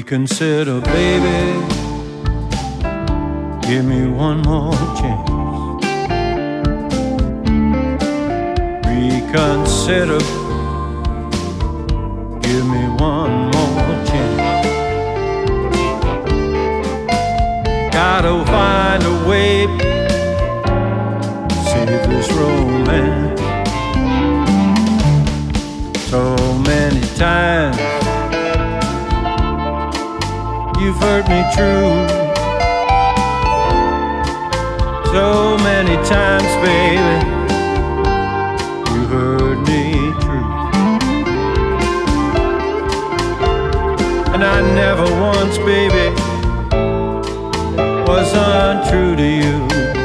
Reconsider, baby. Give me one more chance. Reconsider. Give me one more chance. Gotta find a way to save this romance. So many times you've hurt me true. So many times, baby, you hurt me true. And I never once, baby, was untrue to you.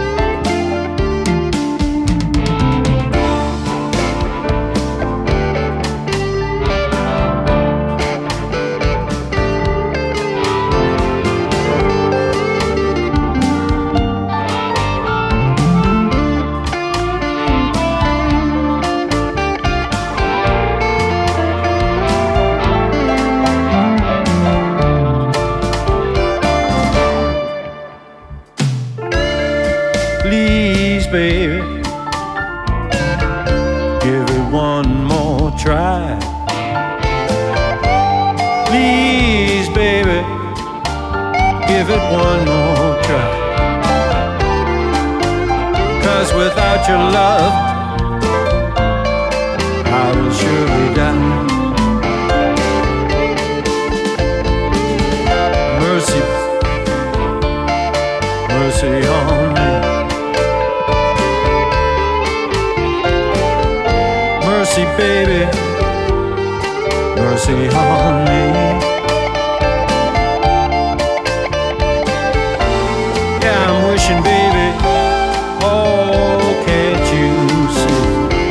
Please, baby, give it one more try. Please, baby, give it one more try. 'Cause without your love, I will surely die. Mercy, mercy on me. Mercy, baby, mercy on me. Yeah, I'm wishing, baby, oh, can't you see?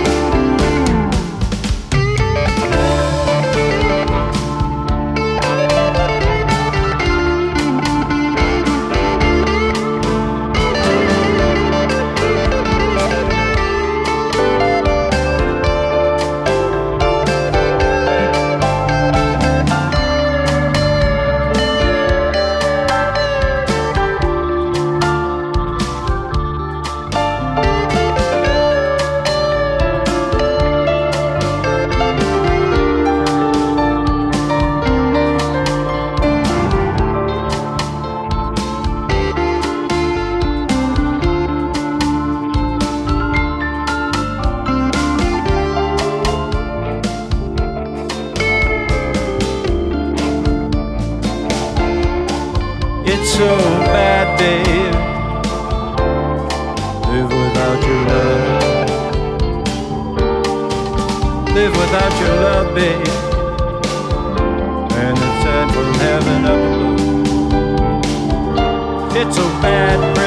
It's so bad, babe, live without your love. Live without your love, babe, and it's sent from heaven above. It's so bad,